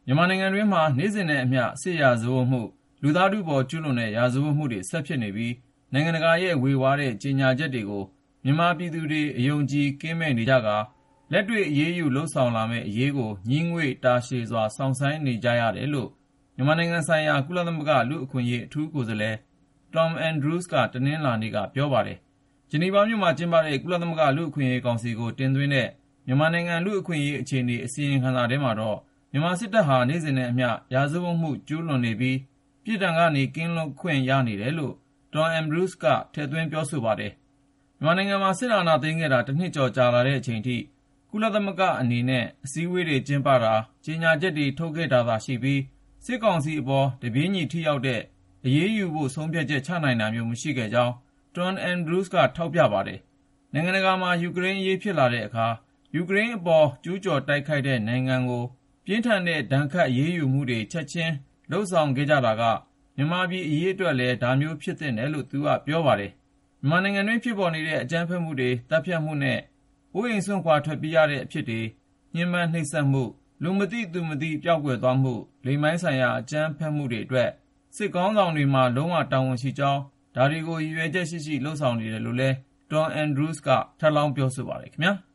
မြန်မာနိုင်ငံတွင်းမှာနေ့စဉ်နဲ့အမျှစစ်ရာဇဝတ်မှုလူသားထုပေါ်ကျူးလွန်တဲ့ရာဇဝတ်မှုတွေဆက်ဖြစ်နေပြီးနိုင်ငံတကာရဲ့ဝေဝါးတဲ့ကြေညာချက်တွေကိုမြန်မာပြည်သူတွေအယုံကြည်ကင်းမဲ့နေကြကာလက်တွေ့အရေးယူလှုပ်ဆောင်လာမယ့်အရေးကိုညှိငွေ့တာရှည်စွာစောင့်ဆိုင်းနေကြရတယ်လို့မြန်မာနိုင်ငံဆိုင်ရာကုလသမဂ္ဂလူ့အခွင့်အရေးအထူးကိုယ်စားလှယ် Tom Andrews ကတနင်္လာနေ့ကပြောပါတယ်။ဂျနီဗာမြို့မှာကျင်းပတဲ့ကုလသမဂ္ဂလူ့အခွင့်အရေးကောင်စီကိုတင်သွင်းတဲ့မြန်မာနိုင်ငံလူ့အခွင့်အရေးအခြေအနေအစီရင်ခံစာထဲမှာတော့မြန်မာစစ်တပ်ဟာနေ့စဉ်နဲ့အမျှရာဇဝတ်မှုကျူးလွန်နေပြီးပြည်ထံကနေကင်းလွတ်ခွင့်ရနေတယ်လို့ Tom Andrews ကထည့်သွင်းပြောဆိုပါတယ်။မြန်မာနိုင်ငံမှာစစ်အာဏာသိမ်းခဲ့တာတစ်နှစ်ကျော်ကြာလာတဲ့အချိန်ထိကုလသမဂ္ဂအနေနဲ့အစည်းအဝေးတွေကျင်းပတာကြေညာချက်တွေထုတ်ခဲ့တာသာရှိပြီးစစ်ကောင်စီအပေါ်တပြေးညီထိရောက်တဲ့အရေးယူဖို့ဆုံးဖြတ်ချက်ချနိုင်တာမျိုးမရှိခဲ့ကြောင်း Tom Andrews ကထောက်ပြပါတယ်။နိုင်ငံတကာမှာယူကရိန်းအရေးဖြစ်လာတဲ့အခါယူကရိန်းအပေါ်ကျူးကျော်တိုက်ခိုက်တဲ့နိုင်ငံကိုပြင်းထန်တဲ့ဒဏ်ခတ်အရေးယူမှုတွေချက်ချင်းလှုပ်ဆောင်ခဲ့ကြတာကမြန်မာပြည်အရေးအတွက်လည်းဒါမျိုးဖြစ်သင့်တယ်လို့သူကပြောပါတယ်။မြန်မာနိုင်ငံတွင်းဖြစ်ပေါ်နေတဲ့အကြမ်းဖက်မှုတွေတပ်ဖြတ်မှုနဲ့အိုးအိမ်စွန့်ခွာထွက်ပြေးရတဲ့အဖြစ်တွေညှဉ်းပန်းနှိပ်စက်မှုလူမသိသူမသိပျောက်ကွယ်သွားမှုလိင်ပိုင်းဆိုင်ရာအကြမ်းဖက်မှုတွေအတွက်စစ်ကောင်းဆောင်တွေမှာလုံးဝတာဝန်ရှိကြောင်းဒါတွေကိုရည်ရွယ်ချက်ရှိရှိလှုပ်ဆောင်နေတယ်လို့လည်း Tom Andrews ကထပ်လောင်းပြောဆိုပါတယ်ခင်ဗျာ။